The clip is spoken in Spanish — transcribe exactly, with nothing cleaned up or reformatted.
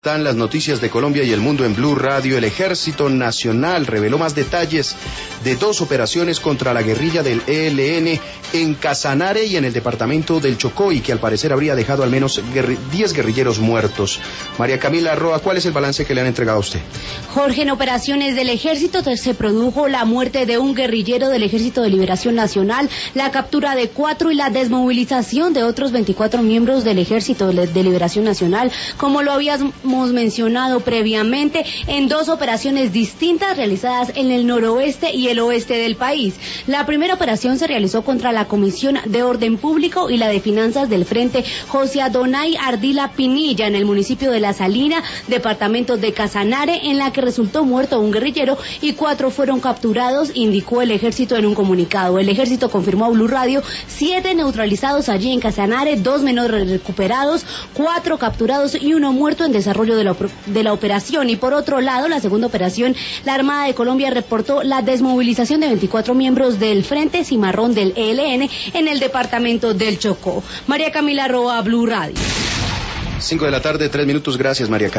Dan las noticias de Colombia y el mundo en Blue Radio. El Ejército Nacional reveló más detalles de dos operaciones contra la guerrilla del E L N en Casanare y en el departamento del Chocó, y que al parecer habría dejado al menos diez guerrilleros muertos. María Camila Roa, ¿cuál es el balance que le han entregado a usted? Jorge, en operaciones del Ejército se produjo la muerte de un guerrillero del Ejército de Liberación Nacional, la captura de cuatro y la desmovilización de otros veinticuatro miembros del Ejército de Liberación Nacional, como lo habíamos mencionado previamente, en dos operaciones distintas realizadas en el noroeste y el oeste del país. La primera operación se realizó contra la Comisión de Orden Público y la de Finanzas del Frente José Adonai Ardila Pinilla, en el municipio de La Salina, departamento de Casanare, en la que resultó muerto un guerrillero y cuatro fueron capturados, indicó el Ejército en un comunicado. El Ejército confirmó a Blue Radio siete neutralizados allí en Casanare, dos menores recuperados, cuatro capturados y uno muerto en desarrollo de la, de la operación. Y por otro lado, la segunda operación, la Armada de Colombia reportó la desmovilización de veinticuatro miembros del Frente Cimarrón del E L N en el departamento del Chocó. María Camila Roa, Blue Radio. Cinco de la tarde, tres minutos. Gracias, María Camila.